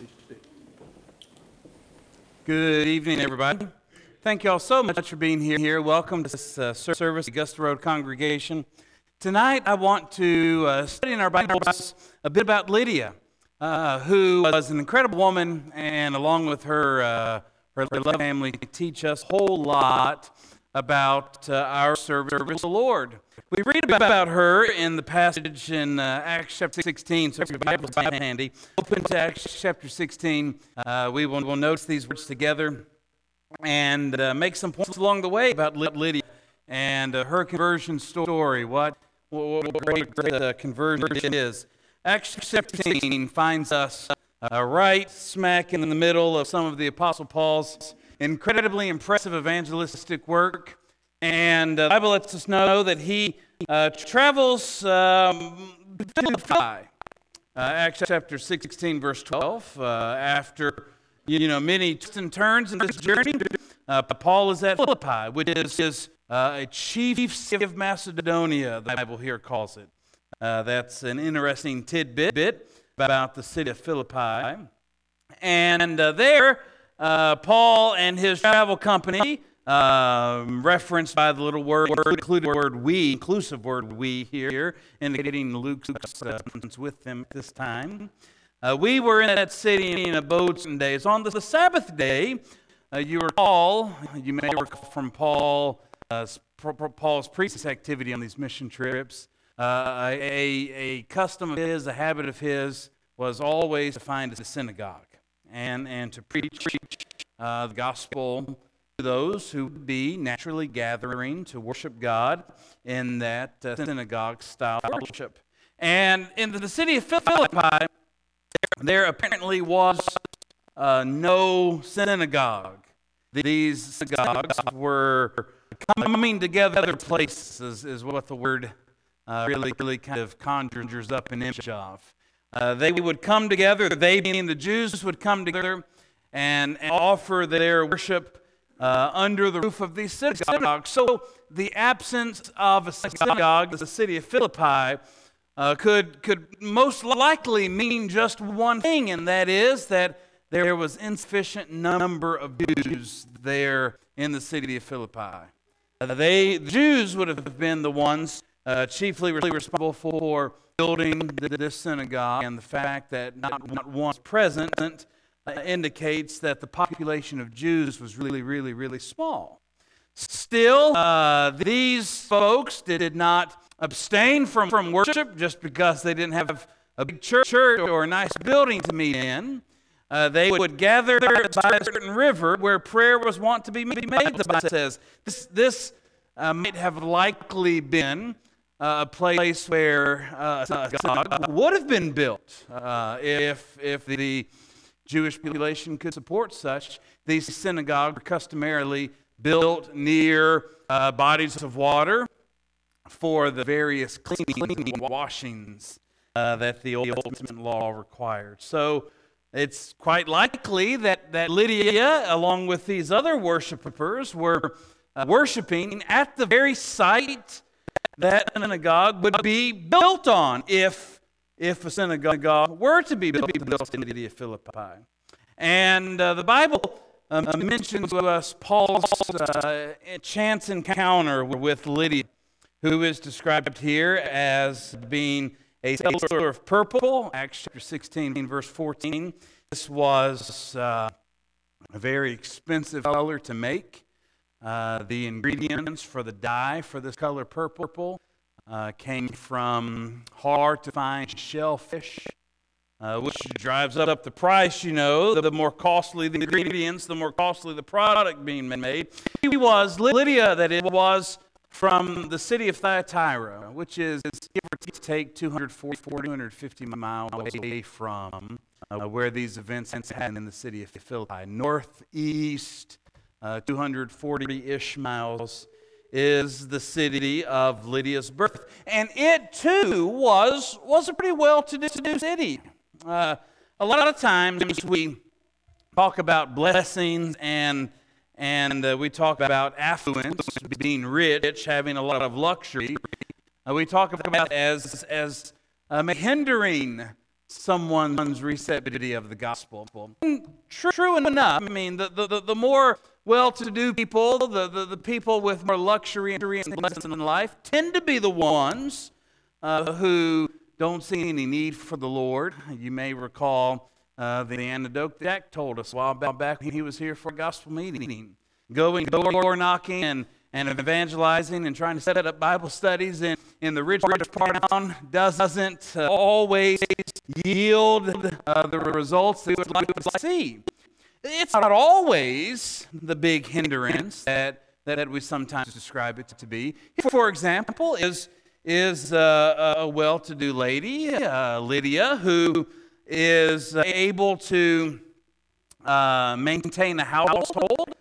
Good evening, everybody. Thank you all so much for being here. Welcome to this service, Augusta Road congregation. Tonight, I want to study in our Bibles a bit about Lydia, who was an incredible woman, and along with her loving family, teach us a whole lot about our service to the Lord. We read about her in the passage in Acts chapter 16, so if your Bible's handy, open to Acts chapter 16. We will notice these words together and make some points along the way about Lydia and her conversion story, what great conversion it is. Acts chapter 16 finds us right smack in the middle of some of the Apostle Paul's incredibly impressive evangelistic work. And the Bible lets us know that he travels to Philippi. Acts chapter 16, verse 12. After many twists and turns in this journey, Paul is at Philippi, which is a chief city of Macedonia, the Bible here calls it. That's an interesting tidbit about the city of Philippi. And there, Paul and his travel company, referenced by the little word, inclusive word we here, indicating Luke's presence with them at this time. We were in that city in a boat some days. On the Sabbath day, you may recall from Paul's previous activity on these mission trips, a custom of his, a habit of his, was always to find a synagogue and to preach the gospel to those who would be naturally gathering to worship God in that synagogue-style worship. And in the city of Philippi, there apparently was no synagogue. These synagogues were coming together places, is what the word really kind of conjures up an image of. They would come together, they being the Jews would come together and offer their worship under the roof of these synagogues. So the absence of a synagogue in the city of Philippi could most likely mean just one thing, and that is that there was insufficient number of Jews there in the city of Philippi. The Jews would have been the ones chiefly responsible for building this synagogue, and the fact that not one was present indicates that the population of Jews was really small. Still, these folks did not abstain from worship just because they didn't have a big church or a nice building to meet in. They would gather by a certain river where prayer was wont to be made, the Bible says. This might have likely been a place where a synagogue would have been built if the Jewish population could support such. These synagogues were customarily built near bodies of water for the various cleaning washings that the Old Testament law required. So it's quite likely that Lydia, along with these other worshipers, were worshiping at the very site that a synagogue would be built on if a synagogue were to be built in the city of Philippi. And the Bible mentions to us Paul's chance encounter with Lydia, who is described here as being a sailor of purple, Acts chapter 16, verse 14. This was a very expensive color to make. The ingredients for the dye for this color purple came from hard-to-find shellfish, which drives up the price, the more costly the ingredients, the more costly the product being made. Lydia, that it was, from the city of Thyatira, which is, give or take, 250 miles away from where these events happened in the city of Philippi. Northeast, 240-ish miles, is the city of Lydia's birth. And it, too, was a pretty well-to-do city. A lot of times we talk about blessings and we talk about affluence, being rich, having a lot of luxury. We talk about as hindering someone's receptivity of the gospel. True enough. I mean, the more well-to-do people, the people with more luxury and blessings in life tend to be the ones who don't see any need for the Lord. You may recall the anecdote that Jack told us a while back when he was here for a gospel meeting. Going door knocking and evangelizing and trying to set up Bible studies in the rich part of town doesn't always yield the results that we would like to see. It's not always the big hindrance that we sometimes describe it to be. For example, is a well-to-do lady, Lydia, who is able to maintain a household.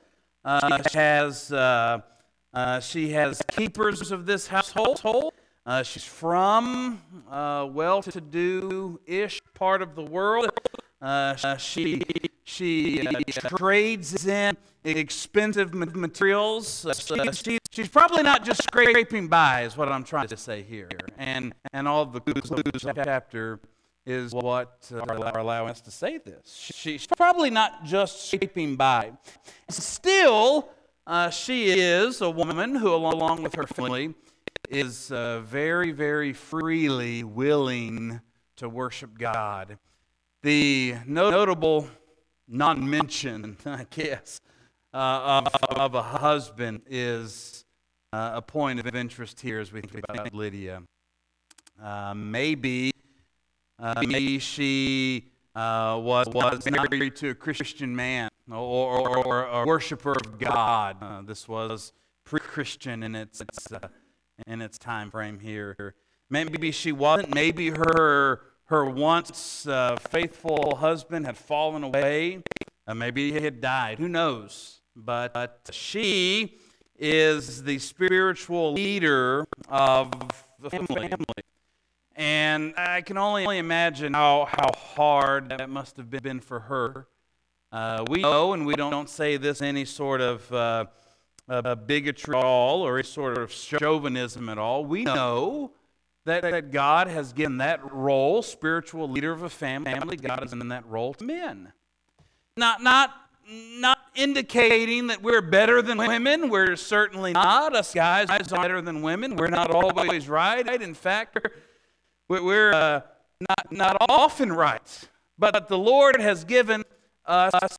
She has keepers of this household. She's from a well-to-do-ish part of the world. She trades in expensive materials. She's probably not just scraping by, is what I'm trying to say here. And all the clues chapter is what are allowing us to say this. She's probably not just scraping by. Still, she is a woman who, along with her family, is very, very freely willing to worship God. The notable non-mention, I guess, of a husband is a point of interest here as we think about Lydia. Maybe she was married to a Christian man or a worshiper of God. This was pre-Christian in its time frame here. Maybe she wasn't. Maybe her once faithful husband had fallen away. Maybe he had died. Who knows? But she is the spiritual leader of the family. And I can only imagine how hard that must have been for her. We know, and we don't say this any sort of bigotry at all or any sort of chauvinism at all. We know that God has given that role, spiritual leader of a family, God has given that role to men. Not indicating that we're better than women. We're certainly not. Us guys are better than women. We're not always right. In fact, we're not often right. But the Lord has given us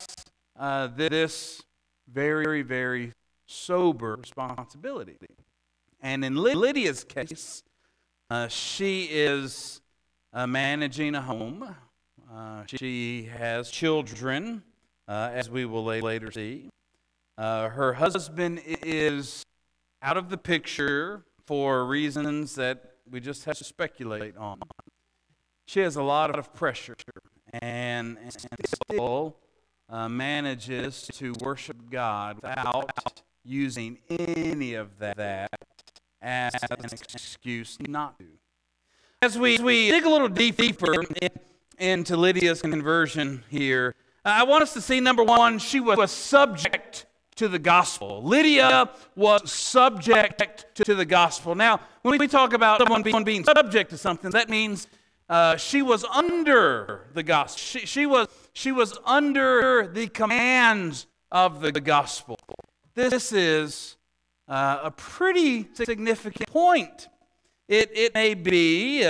this very, very sober responsibility. And in Lydia's case, she is managing a home. She has children, as we will later see. Her husband is out of the picture for reasons that we just have to speculate on. She has a lot of pressure and still manages to worship God without using any of that as an excuse not to. As we dig a little deeper into Lydia's conversion here, I want us to see, number one, she was subject to the gospel. Lydia was subject to the gospel. Now, when we talk about someone being subject to something, that means she was under the gospel. She was under the commands of the gospel. This is a pretty significant point. It may be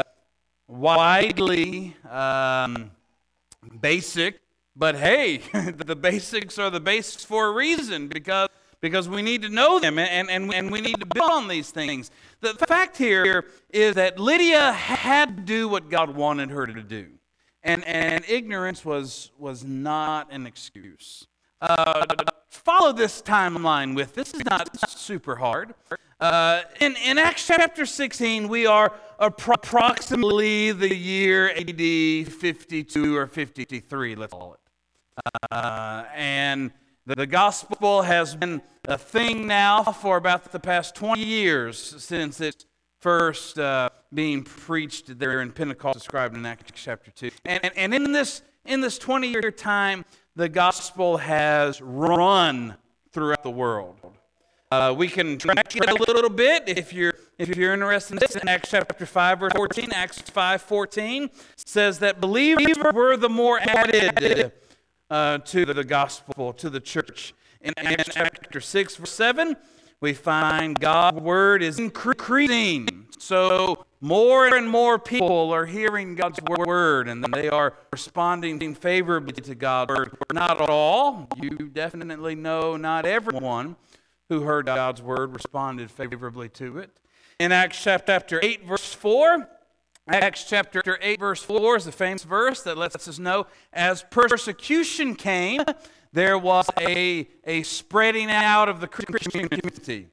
widely basic, but hey, the basics are the basics for a reason, because we need to know them and we need to build on these things. The fact here is that Lydia had to do what God wanted her to do, and ignorance was not an excuse. Follow this timeline with. This is not super hard. In Acts chapter 16, we are approximately the year AD 52 or 53, let's call it. And the gospel has been a thing now for about the past 20 years since it's first being preached there in Pentecost, described in Acts chapter 2. And in this 20-year time, the gospel has run throughout the world. We can track it a little bit if If you're interested in this, in Acts chapter 5, verse 14, Acts 5:14 says that believers were the more added to the gospel, to the church. In Acts chapter 6, verse 7, we find God's word is increasing. So more and more people are hearing God's word, and they are responding favorably to God's word. Not all. You definitely know not everyone who heard God's word responded favorably to it. In Acts chapter 8, verse 4, Acts chapter 8, verse 4 is a famous verse that lets us know, as persecution came, there was a spreading out of the Christian community.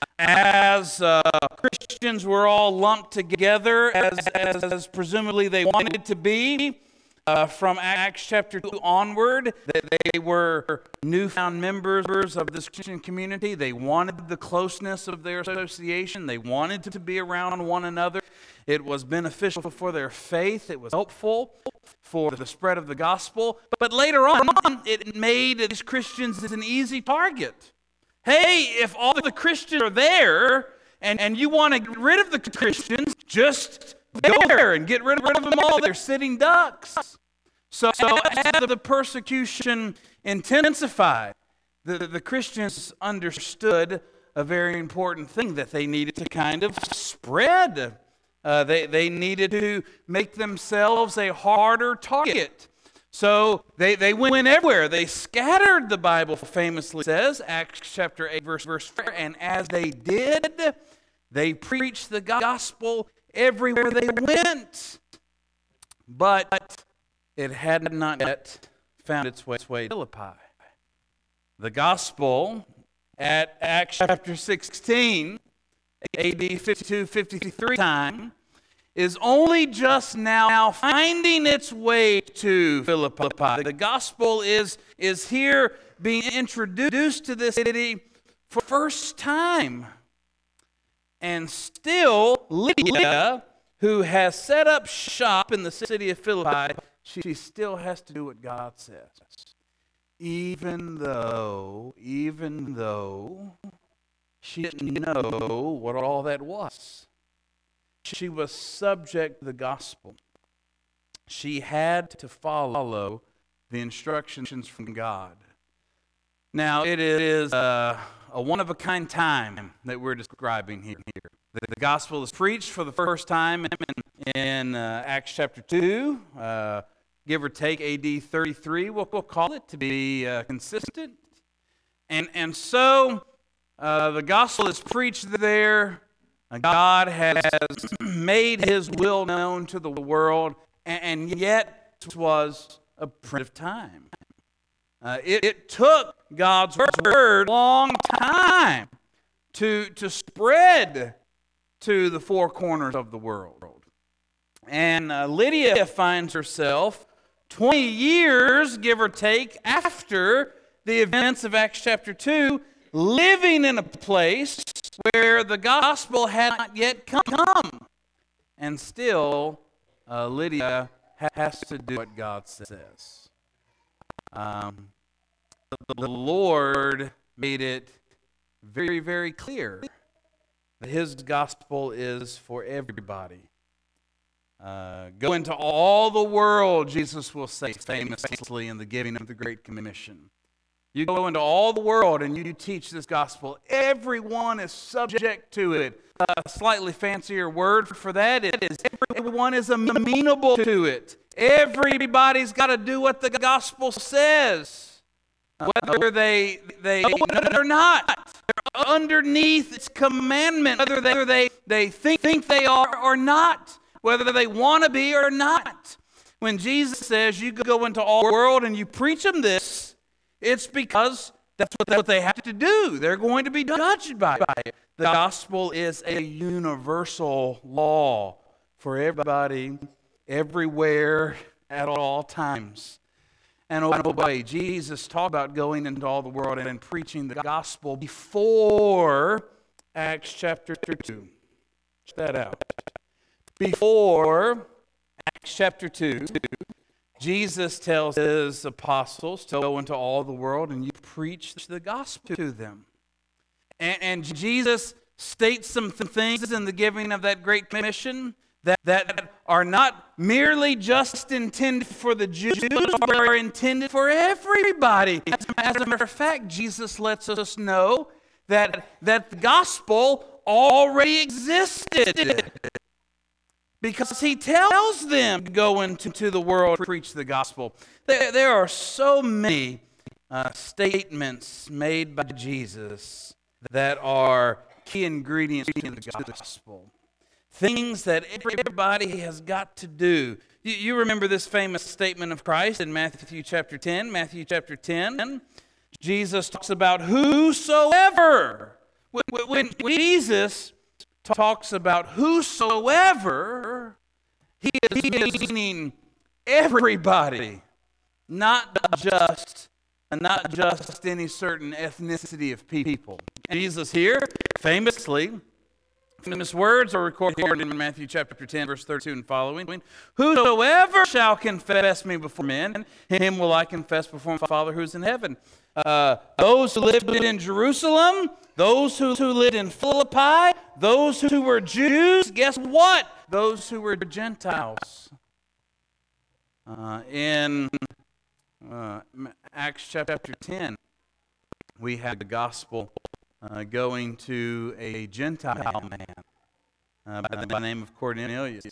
As Christians were all lumped together, as presumably they wanted to be, from Acts chapter 2 onward, they were newfound members of this Christian community. They wanted the closeness of their association. They wanted to be around one another. It was beneficial for their faith. It was helpful for the spread of the gospel. But later on, it made these Christians an easy target. Hey, if all the Christians are there and you want to get rid of the Christians, just go there and get rid of them all. They're sitting ducks. So as the persecution intensified, the Christians understood a very important thing, that they needed to kind of spread. They needed to make themselves a harder target. So they went everywhere. They scattered, the Bible famously says, Acts chapter 8, verse 4. And as they did, they preached the gospel everywhere they went. But it had not yet found its way to Philippi. The gospel at Acts chapter 16, AD 52-53 time, is only just now finding its way to Philippi. The gospel is here being introduced to this city for the first time. And still, Lydia, who has set up shop in the city of Philippi, she still has to do what God says. Even though she didn't know what all that was. She was subject to the gospel. She had to follow the instructions from God. Now, it is a one-of-a-kind time that we're describing here. The gospel is preached for the first time in Acts chapter 2, give or take AD 33, we'll call it, to be consistent. And so the gospel is preached there. God has made his will known to the world, and yet it was a primitive time. It took God's word a long time to spread to the four corners of the world. And Lydia finds herself 20 years, give or take, after the events of Acts chapter 2, living in a place where the gospel had not yet come. And still, Lydia has to do what God says. The Lord made it very, very clear that his gospel is for everybody. Go into all the world, Jesus will say famously in the giving of the Great Commission. You go into all the world and you teach this gospel. Everyone is subject to it. A slightly fancier word for that is everyone is amenable to it. Everybody's got to do what the gospel says. Whether they know it or not. They're underneath its commandment. Whether they think they are or not. Whether they want to be or not. When Jesus says you go into all the world and you preach them this, it's because that's what they have to do. They're going to be judged by it. The gospel is a universal law for everybody, everywhere, at all times. And oh, by the way, Jesus talked about going into all the world and preaching the gospel before Acts chapter 2. Check that out. Before Acts chapter 2, Jesus tells his apostles to go into all the world and you preach the gospel to them. And Jesus states some things in the giving of that Great Commission that are not merely just intended for the Jews, but are intended for everybody. As a matter of fact, Jesus lets us know that the gospel already existed, because he tells them to go into the world and preach the gospel. There are so many statements made by Jesus that are key ingredients to the gospel. Things that everybody has got to do. You remember this famous statement of Christ in Matthew chapter 10. Matthew chapter 10, Jesus talks about whosoever. When Jesus talks about whosoever, he is meaning everybody, not just any certain ethnicity of people. Jesus here, famous words are recorded in Matthew chapter 10, verse 32 and following. Whosoever shall confess me before men, him will I confess before my Father who is in heaven. Those who lived in Jerusalem, those who lived in Philippi, those who were Jews, guess what? Those who were Gentiles. In Acts chapter 10, we have the gospel going to a Gentile man by the name of Cornelius.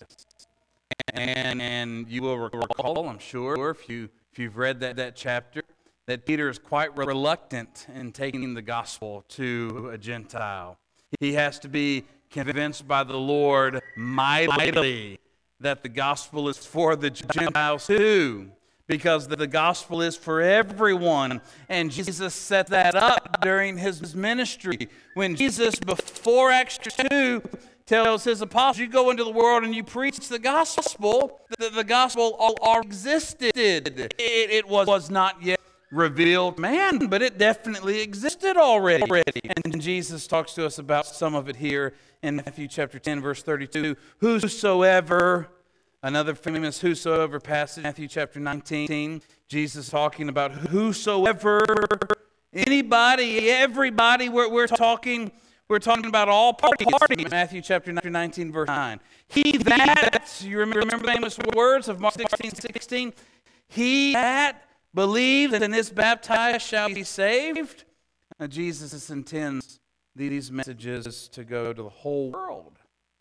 And you will recall, I'm sure, if you've read that chapter, that Peter is quite reluctant in taking the gospel to a Gentile. He has to be convinced by the Lord mightily that the gospel is for the Gentiles too, because the gospel is for everyone. And Jesus set that up during his ministry. When Jesus, before Acts 2, tells his apostles, you go into the world and you preach the gospel, the gospel already existed. It was not yet revealed to man, but it definitely existed already. And Jesus talks to us about some of it here in Matthew chapter 10, verse 32. Whosoever, another famous whosoever passage, Matthew chapter 19, Jesus talking about whosoever, anybody, everybody. We're talking about all parties. Matthew chapter 19, verse 9. He that, you remember the famous words of Mark 16:16? He that believes and is baptized shall be saved. Now, Jesus intends these messages to go to the whole world.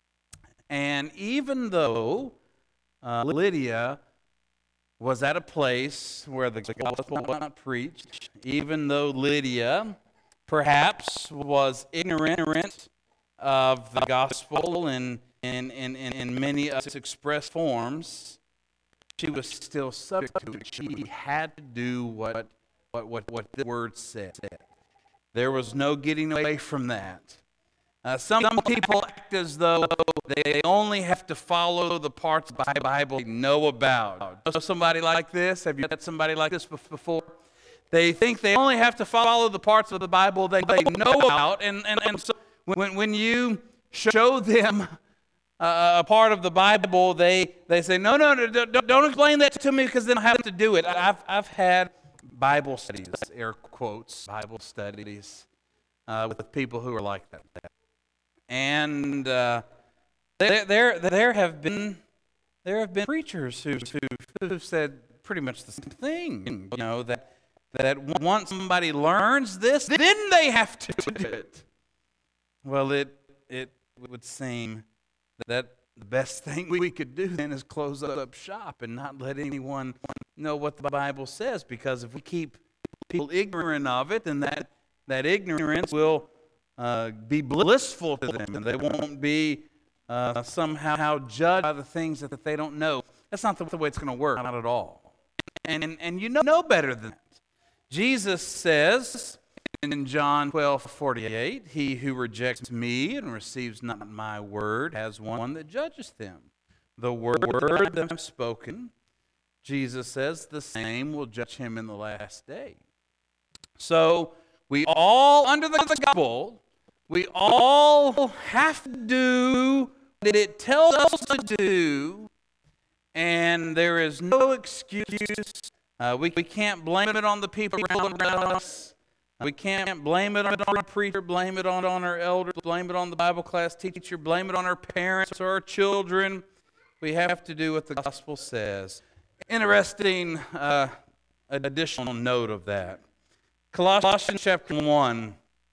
And even though Lydia was at a place where the gospel was not preached, even though Lydia perhaps was ignorant of the gospel in many of its expressed forms, she was still subject to it. She had to do what the word said. There was no getting away from that. Some people act as though they only have to follow the parts of the Bible they know about. Know somebody like this? Have you met somebody like this before? They think they only have to follow the parts of the Bible they know about, and so when you show them a part of the Bible, they say, no, don't explain that to me, because then I have to do it. I've had Bible studies, air quotes, Bible studies with people who are like that. And there have been preachers who've said pretty much the same thing, that once somebody learns this, then they have to do it. Well, it would seem that the best thing we could do then is close up shop and not let anyone know what the Bible says, because if we keep people ignorant of it, then that ignorance will be blissful to them, and they won't be somehow judged by the things that they don't know. That's not the way it's going to work, not at all. And you know better than that. Jesus says in John 12:48, he who rejects me and receives not my word has one that judges them. The word that I've spoken, Jesus says, the same will judge him in the last day. So we all, under the gospel, we all have to do what it tells us to do, and there is no excuse. We can't blame it on the people around us. We can't blame it on our preacher, blame it on our elders, blame it on the Bible class teacher, blame it on our parents or our children. We have to do what the gospel says. Interesting additional note of that. Colossians chapter 1,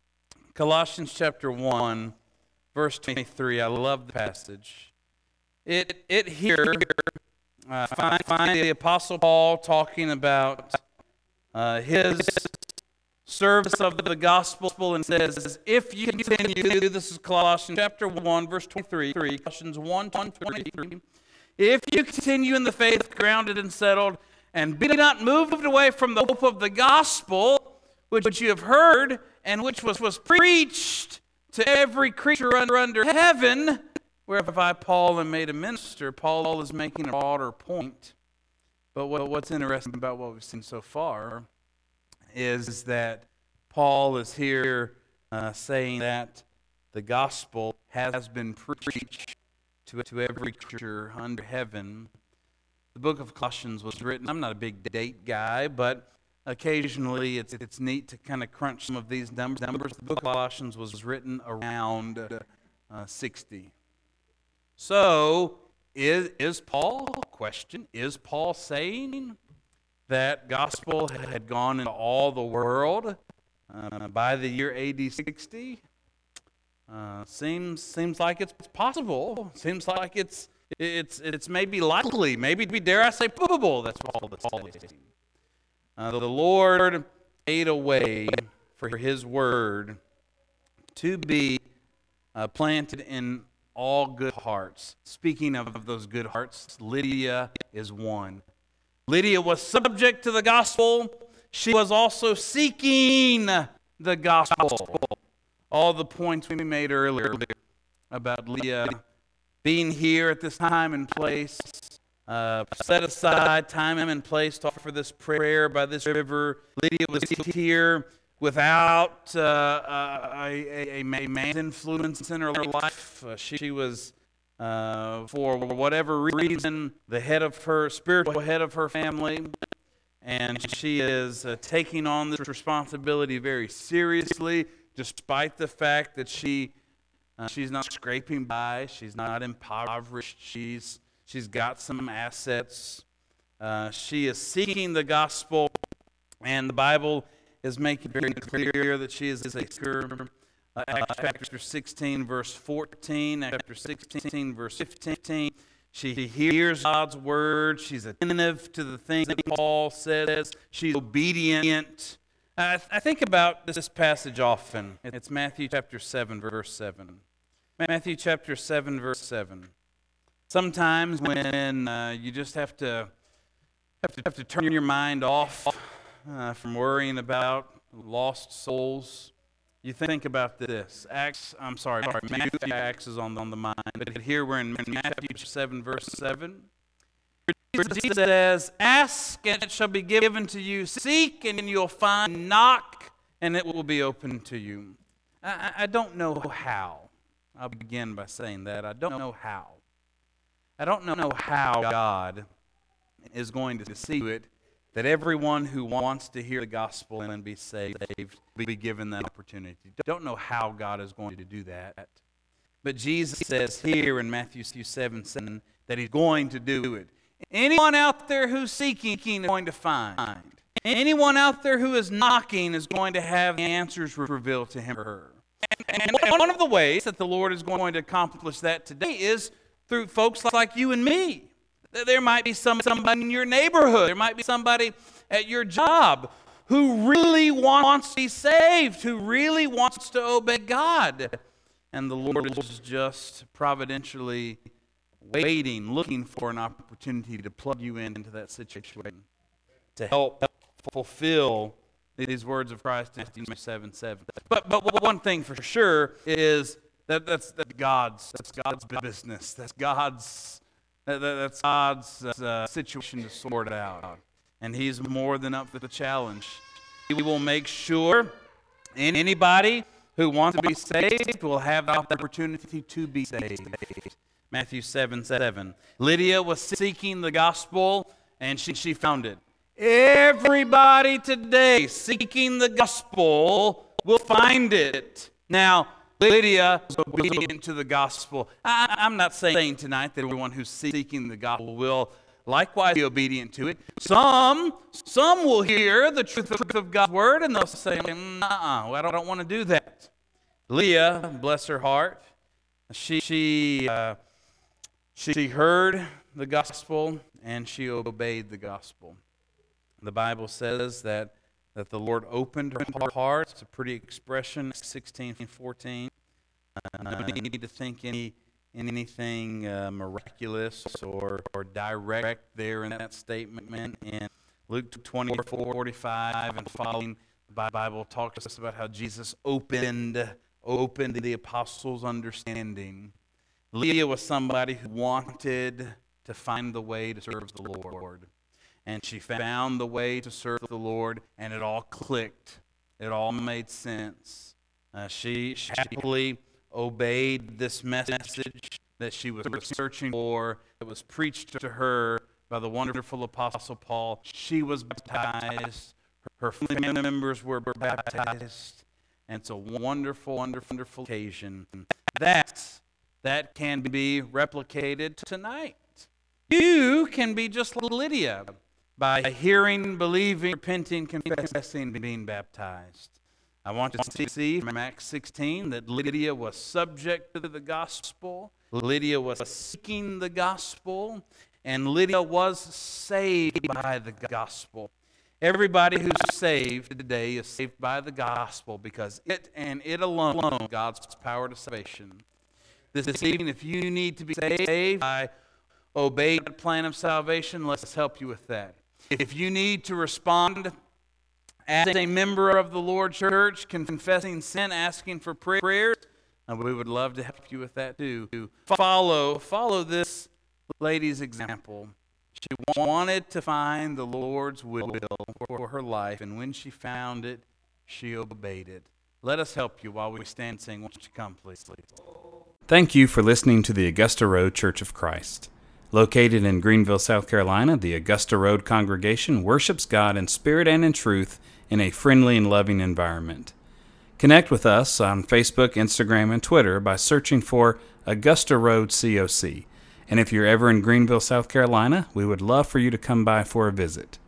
verse 23. I love the passage. It here find the Apostle Paul talking about his service of the gospel, and says, if you continue, this is Colossians chapter 1, verse 23, Colossians 1:23, if you continue in the faith, grounded and settled, and be not moved away from the hope of the gospel, which you have heard, and which was preached to every creature under heaven, whereof I, Paul, am made a minister. Paul is making a broader point. But what's interesting about what we've seen so far is that Paul is here saying that the gospel has been preached to every creature under heaven. The book of Colossians was written, I'm not a big date guy, but occasionally it's neat to kind of crunch some of these numbers. The book of Colossians was written around 60. So, is Paul saying that gospel had gone into all the world by the year AD 60? Seems like it's possible. Seems like it's maybe likely, maybe dare I say probable. That's what Paul is saying. The Lord made a way for His word to be planted in all good hearts. Speaking of those good hearts, Lydia is one. Lydia was subject to the gospel. She was also seeking the gospel. All the points we made earlier about Lydia being here at this time and place, set aside time and place to offer this prayer by this river. Lydia was here without a man's influence in her life. She was, for whatever reason, the spiritual head of her family, and she is taking on this responsibility very seriously, despite the fact that she's not scraping by, she's not impoverished, she's got some assets. She is seeking the gospel, and the Bible is making very clear that she is a seeker. Acts chapter 16, verse 14, chapter 16, verse 15. She hears God's word. She's attentive to the things that Paul says. She's obedient. I think about this passage often. It's Matthew chapter 7, verse 7. Matthew chapter 7, verse 7. Sometimes when you just have to turn your mind off from worrying about lost souls, you think about this. Matthew Acts is on the mind, but here we're in Matthew 7, verse 7. Jesus says, "Ask and it shall be given to you. Seek and you'll find. Knock and it will be open to you." I don't know how. I'll begin by saying that. I don't know how. I don't know how God is going to see to it that everyone who wants to hear the gospel and be saved will be given that opportunity. Don't know how God is going to do that. But Jesus says here in Matthew 7 that He's going to do it. Anyone out there who's seeking is going to find. Anyone out there who is knocking is going to have the answers revealed to him or her. And one of the ways that the Lord is going to accomplish that today is through folks like you and me. There might be somebody in your neighborhood. There might be somebody at your job who really wants to be saved, who really wants to obey God. And the Lord is just providentially waiting, looking for an opportunity to plug you into that situation, to help fulfill these words of Christ in Matthew 7:7. But one thing for sure is that's God's business. That's God's situation to sort out. And He's more than up for the challenge. He will make sure anybody who wants to be saved will have the opportunity to be saved. Matthew 7:7. Lydia was seeking the gospel, and she found it. Everybody today seeking the gospel will find it. Now, Lydia was obedient to the gospel. I'm not saying tonight that everyone who's seeking the gospel will likewise be obedient to it. Some will hear the truth of God's word and they'll say, I don't want to do that. Lydia, bless her heart, she heard the gospel and she obeyed the gospel. The Bible says that the Lord opened her heart. It's a pretty expression, 16:14. No need to think anything miraculous or direct there in that statement. In Luke 20:45 and following, the Bible talks to us about how Jesus opened the apostles' understanding. Lydia was somebody who wanted to find the way to serve the Lord. And she found the way to serve the Lord, and it all clicked. It all made sense. She happily obeyed this message that she was searching for, that was preached to her by the wonderful Apostle Paul. She was baptized. Her family members were baptized. And it's a wonderful, wonderful occasion. That can be replicated tonight. You can be just Lydia by hearing, believing, repenting, confessing, being baptized. I want to see from Acts 16 that Lydia was subject to the gospel. Lydia was seeking the gospel. And Lydia was saved by the gospel. Everybody who's saved today is saved by the gospel because it and it alone, God's power to salvation. This evening, if you need to be saved by obeying the plan of salvation, let's help you with that. If you need to respond as a member of the Lord's church, confessing sin, asking for prayers, we would love to help you with that too. Follow this lady's example. She wanted to find the Lord's will for her life, and when she found it, she obeyed it. Let us help you while we stand and sing. Won't you come, please? Thank you for listening to the Augusta Road Church of Christ. Located in Greenville, South Carolina, the Augusta Road congregation worships God in spirit and in truth in a friendly and loving environment. Connect with us on Facebook, Instagram, and Twitter by searching for Augusta Road COC. And if you're ever in Greenville, South Carolina, we would love for you to come by for a visit.